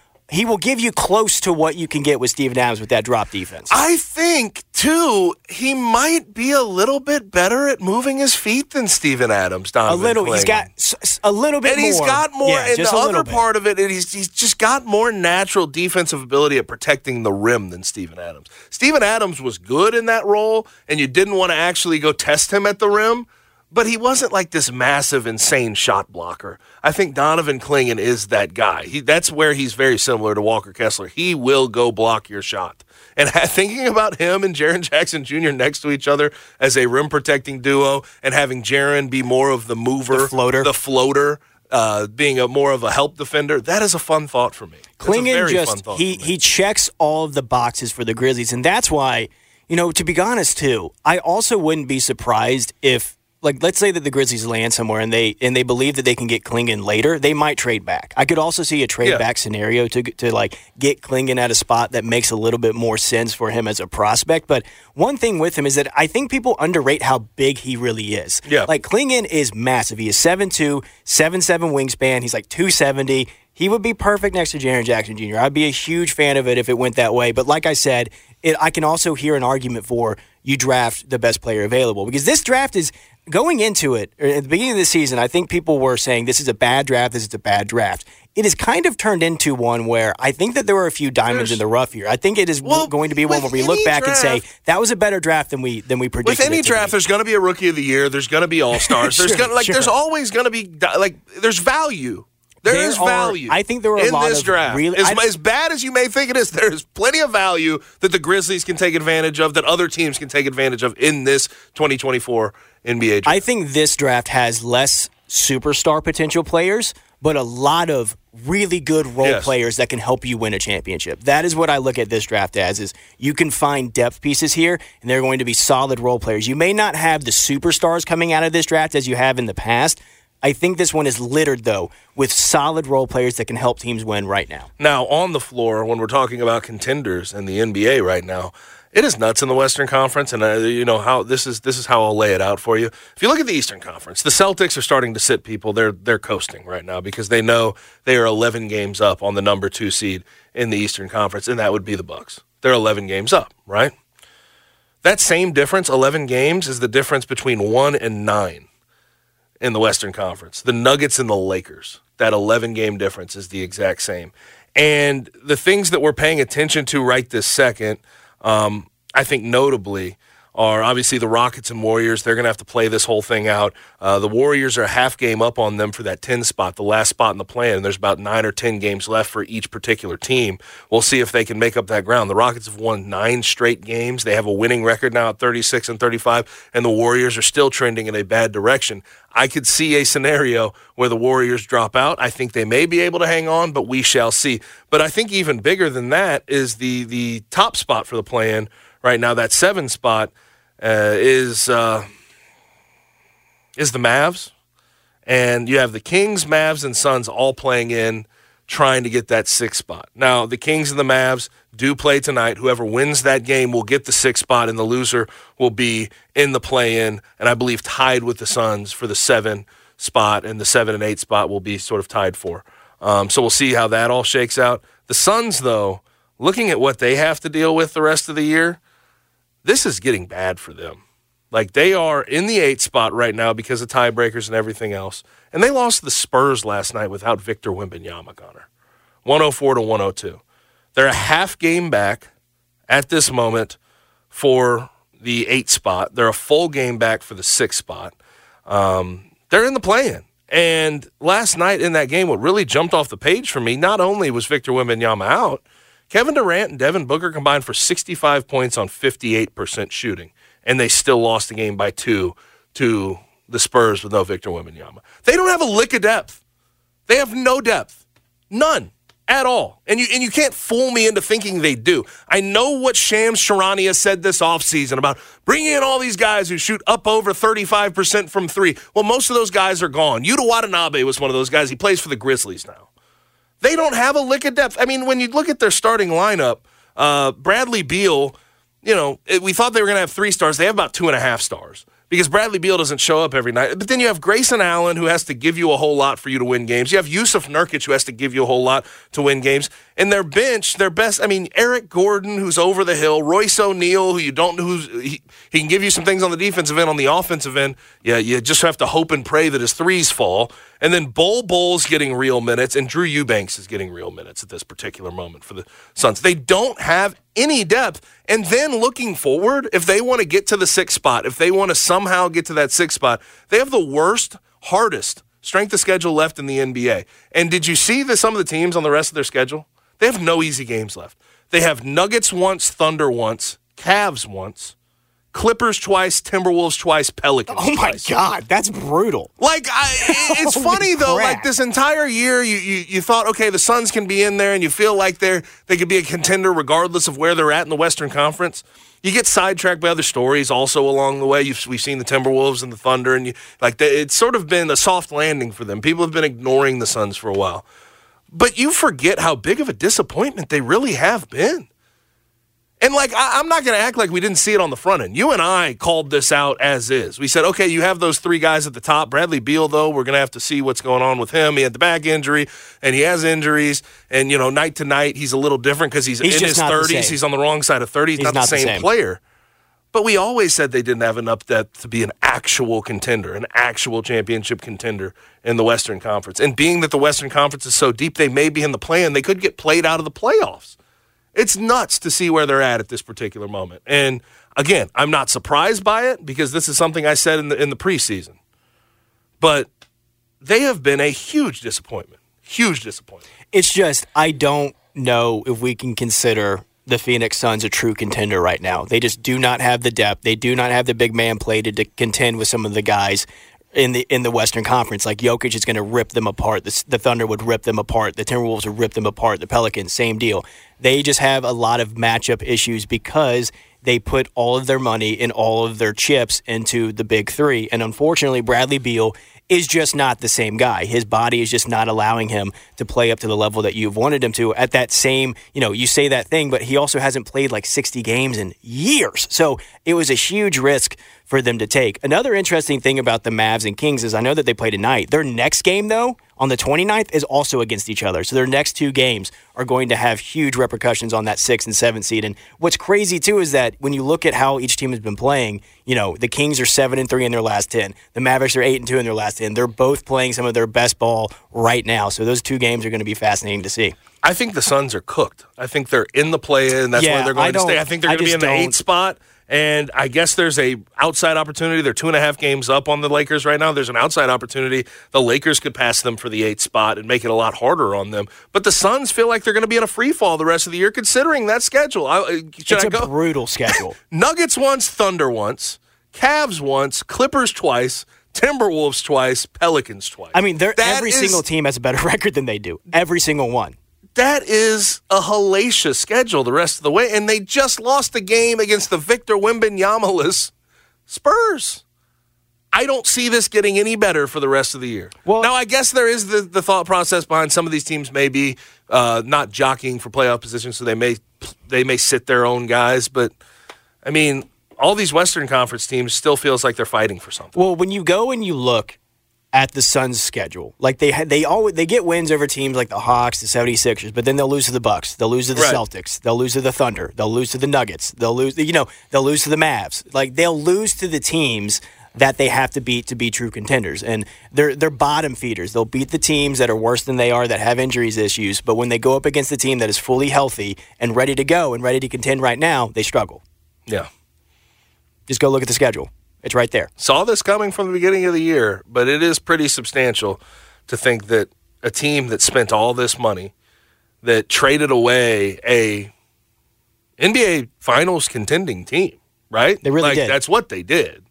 close to what you can get with Steven Adams with that drop defense. I think, too, he might be a little bit better at moving his feet than Steven Adams, Donovan Klingon. He's got a little bit more. And he's got more, yeah, and the other part of it, he's just got more natural defensive ability at protecting the rim than Steven Adams. Steven Adams was good in that role, and you didn't want to actually go test him at the rim, but he wasn't like this massive, insane shot blocker. I think Donovan Klingon is that guy. That's where he's very similar to Walker Kessler. He will go block your shot. And thinking about him and Jaren Jackson Jr. next to each other as a rim-protecting duo and having Jaren be more of the mover, the floater, being more of a help defender, that is a fun thought for me. Klingon he checks all of the boxes for the Grizzlies, and that's why, to be honest, too, I also wouldn't be surprised if, like, let's say that the Grizzlies land somewhere and they believe that they can get Klingon later, they might trade back. I could also see a trade back scenario to like get Klingon at a spot that makes a little bit more sense for him as a prospect. But one thing with him is that I think people underrate how big he really is. Yeah. Like, Klingon is massive. He is 7'2", 7'7" wingspan. He's like 270. He would be perfect next to Jaren Jackson Jr. I'd be a huge fan of it if it went that way. But like I said, I can also hear an argument for you draft the best player available. Because this draft is, going into it, at the beginning of the season, I think people were saying this is a bad draft, this is a bad draft. It has kind of turned into one where I think that there were a few diamonds in the rough here. I think it is going to be one where we look back and say, that was a better draft than we predicted. With any draft, there's going to be a Rookie of the Year, there's going to be All-Stars, there's always going to be, there's value. There is value. I think there were a lot in this of draft. As bad as you may think it is, there is plenty of value that the Grizzlies can take advantage of, that other teams can take advantage of in this 2024 NBA draft. I think this draft has less superstar potential players, but a lot of really good role players that can help you win a championship. That is what I look at this draft as, is you can find depth pieces here, and they're going to be solid role players. You may not have the superstars coming out of this draft as you have in the past. I think this one is littered, though, with solid role players that can help teams win right now. Now, on the floor, when we're talking about contenders in the NBA right now, it is nuts in the Western Conference, and how this is how I'll lay it out for you. If you look at the Eastern Conference, the Celtics are starting to sit people. They're coasting right now because they know they are 11 games up on the number 2 seed in the Eastern Conference, and that would be the Bucks. They're 11 games up, right? That same difference, 11 games, is the difference between 1 and 9 in the Western Conference. The Nuggets and the Lakers, that 11-game difference is the exact same. And the things that we're paying attention to right this second, I think notably, are obviously the Rockets and Warriors. They're going to have to play this whole thing out. The Warriors are a half game up on them for that 10 spot, the last spot in the plan, and there's about 9 or 10 games left for each particular team. We'll see if they can make up that ground. The Rockets have won 9 straight games. They have a winning record now at 36 and 35, and the Warriors are still trending in a bad direction. I could see a scenario where the Warriors drop out. I think they may be able to hang on, but we shall see. But I think even bigger than that is the top spot for the play-in right now. That 7 spot is the Mavs, and you have the Kings, Mavs, and Suns all playing in, trying to get that 6th spot. Now, the Kings and the Mavs do play tonight. Whoever wins that game will get the 6th spot, and the loser will be in the play-in, and I believe tied with the Suns for the 7 spot, and the 7 and 8 spot will be sort of tied for. So we'll see how that all shakes out. The Suns, though, looking at what they have to deal with the rest of the year, this is getting bad for them. Like, they are in the 8th spot right now because of tiebreakers and everything else. And they lost to the Spurs last night without Victor Wembanyama, Connor. 104-102. They're a half game back at this moment for the 8 spot. They're a full game back for the 6 spot. They're in the play-in. And last night in that game, what really jumped off the page for me, not only was Victor Wembanyama out, Kevin Durant and Devin Booker combined for 65 points on 58% shooting, and they still lost the game by 2 to the Spurs with no Victor Wembanyama. They don't have a lick of depth. They have no depth. None at all. And you can't fool me into thinking they do. I know what Shams Charania said this offseason about bringing in all these guys who shoot up over 35% from 3. Well, most of those guys are gone. Yuta Watanabe was one of those guys. He plays for the Grizzlies now. They don't have a lick of depth. I mean, when you look at their starting lineup, Bradley Beal, we thought they were going to have 3 stars. They have about 2.5 stars because Bradley Beal doesn't show up every night. But then you have Grayson Allen, who has to give you a whole lot for you to win games. You have Yusuf Nurkic, who has to give you a whole lot to win games. And their bench, their best, Eric Gordon, who's over the hill, Royce O'Neal, who you don't know he can give you some things on the defensive end. On the offensive end, you just have to hope and pray that his threes fall. And then Bull's getting real minutes, and Drew Eubanks is getting real minutes at this particular moment for the Suns. They don't have any depth. And then looking forward, if they want to get to the 6th spot, if they want to somehow get to that 6th spot, they have the worst, hardest strength of schedule left in the NBA. And did you see some of the teams on the rest of their schedule? They have no easy games left. They have Nuggets once, Thunder once, Cavs once, Clippers twice, Timberwolves twice, Pelicans twice. Oh, my God. That's brutal. It's funny, though. Crap. Like, this entire year, you thought, okay, the Suns can be in there, and you feel like they could be a contender regardless of where they're at in the Western Conference. You get sidetracked by other stories also along the way. We've seen the Timberwolves and the Thunder, and it's sort of been a soft landing for them. People have been ignoring the Suns for a while. But you forget how big of a disappointment they really have been. And, I'm not going to act like we didn't see it on the front end. You and I called this out as is. We said, okay, you have those 3 guys at the top. Bradley Beal, though, we're going to have to see what's going on with him. He had the back injury, and he has injuries. And, night to night, he's a little different because he's in his 30s. He's on the wrong side of 30. He's not the same player. But we always said they didn't have enough depth to be an actual contender, an actual championship contender in the Western Conference. And being that the Western Conference is so deep, they may be in the play-in. They could get played out of the playoffs. It's nuts to see where they're at this particular moment. And, again, I'm not surprised by it because this is something I said in the preseason. But they have been a huge disappointment. Huge disappointment. It's just I don't know if we can consider the Phoenix Suns a true contender right now. They just do not have the depth. They do not have the big man play to contend with some of the guys in the Western Conference. Like Jokic is going to rip them apart. The Thunder would rip them apart. The Timberwolves would rip them apart. The Pelicans, same deal. They just have a lot of matchup issues because they put all of their money and all of their chips into the big 3. And unfortunately, Bradley Beal is just not the same guy. His body is just not allowing him to play up to the level that you've wanted him to at that same, you say that thing, but he also hasn't played 60 games in years. So it was a huge risk for them to take. Another interesting thing about the Mavs and Kings is I know that they play tonight. Their next game, though, on the 29th is also against each other. So their next 2 games are going to have huge repercussions on that 6th and 7th seed. And what's crazy, too, is that when you look at how each team has been playing, the Kings are 7-3 in their last 10. The Mavericks are 8-2 in their last 10. They're both playing some of their best ball right now. So those 2 games are going to be fascinating to see. I think the Suns are cooked. I think they're in the play-in. That's where they're going to stay. I think they're going to be in the 8th spot. And I guess there's a outside opportunity. They're 2.5 games up on the Lakers right now. There's an outside opportunity. The Lakers could pass them for the 8th spot and make it a lot harder on them. But the Suns feel like they're going to be in a free fall the rest of the year considering that schedule. It's a brutal schedule. Nuggets once, Thunder once, Cavs once, Clippers twice, Timberwolves twice, Pelicans twice. Every single team has a better record than they do. Every single one. That is a hellacious schedule the rest of the way, and they just lost a game against the Victor Wembanyama-less Spurs. I don't see this getting any better for the rest of the year. Well, now, I guess there is the thought process behind some of these teams may be not jockeying for playoff positions, so they may sit their own guys. But, all these Western Conference teams still feels like they're fighting for something. Well, when you go and you look at the Suns' schedule, they get wins over teams like the Hawks, the 76ers, but then they'll lose to the Bucks, they'll lose to the Celtics, they'll lose to the Thunder, they'll lose to the Nuggets, they'll lose to the Mavs. They'll lose to the teams that they have to beat to be true contenders. And they're bottom feeders. They'll beat the teams that are worse than they are, that have injuries issues. But when they go up against a team that is fully healthy and ready to go and ready to contend right now, they struggle. Yeah. Just go look at the schedule. It's right there. Saw this coming from the beginning of the year, but it is pretty substantial to think that a team that spent all this money, that traded away a NBA Finals contending team, right? They really did. That's what they did.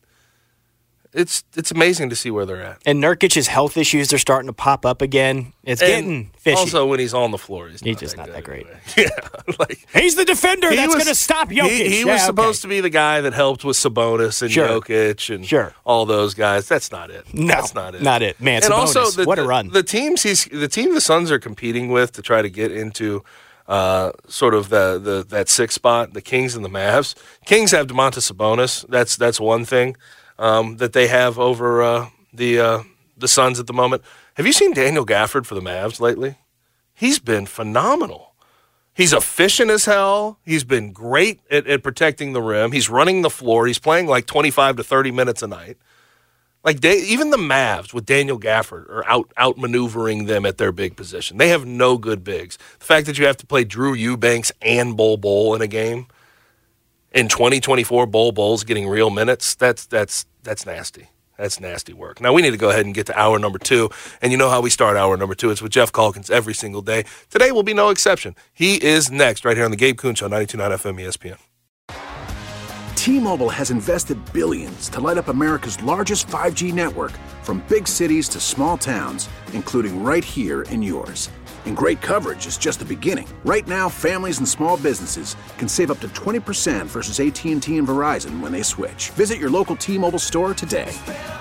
It's amazing to see where they're at. And Nurkic's health issues are starting to pop up again. It's getting fishy. Also, when he's on the floor, he's just not that great. Yeah, he's the defender that's going to stop Jokic. He was supposed to be the guy that helped with Sabonis and Jokic and all those guys. That's not it. No, that's not it. Not it, man. And Sabonis, also, what a run! The team the Suns are competing with to try to get into sort of that sixth spot. The Kings and the Mavs. Kings have Domantas Sabonis. That's one thing. That they have over the Suns at the moment. Have you seen Daniel Gafford for the Mavs lately? He's been phenomenal. He's efficient as hell. He's been great at protecting the rim. He's running the floor. He's playing like 25 to 30 minutes a night. Like even the Mavs with Daniel Gafford are out-maneuvering them at their big position. They have no good bigs. The fact that you have to play Drew Eubanks and Bol in a game, in 2024, Bol's getting real minutes, that's nasty. That's nasty work. Now, we need to go ahead and get to hour number 2. And you know how we start hour number 2. It's with Jeff Calkins every single day. Today will be no exception. He is next right here on the Gabe Kuhn Show, 92.9 FM ESPN. T-Mobile has invested billions to light up America's largest 5G network, from big cities to small towns, including right here in yours. And great coverage is just the beginning. Right now, families and small businesses can save up to 20% versus AT&T and Verizon when they switch. Visit your local T-Mobile store today.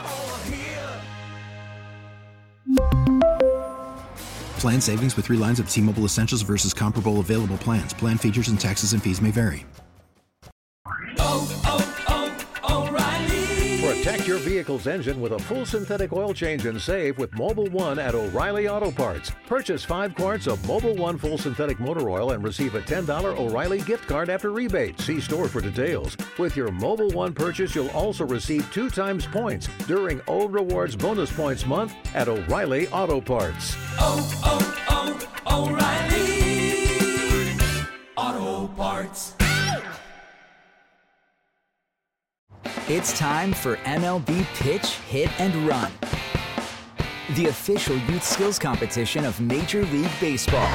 Plan savings with 3 lines of T-Mobile Essentials versus comparable available plans. Plan features and taxes and fees may vary. Protect your vehicle's engine with a full synthetic oil change and save with Mobil 1 at O'Reilly Auto Parts. Purchase 5 quarts of Mobil 1 full synthetic motor oil and receive a $10 O'Reilly gift card after rebate. See store for details. With your Mobil 1 purchase, you'll also receive 2 times points during O Rewards Bonus Points Month at O'Reilly Auto Parts. O'Reilly Auto Parts. It's time for MLB Pitch, Hit, and Run, the official youth skills competition of Major League Baseball.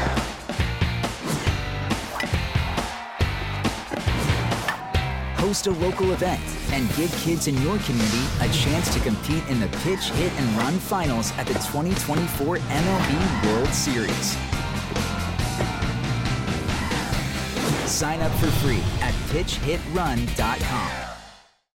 Host a local event and give kids in your community a chance to compete in the Pitch, Hit, and Run finals at the 2024 MLB World Series. Sign up for free at pitchhitrun.com.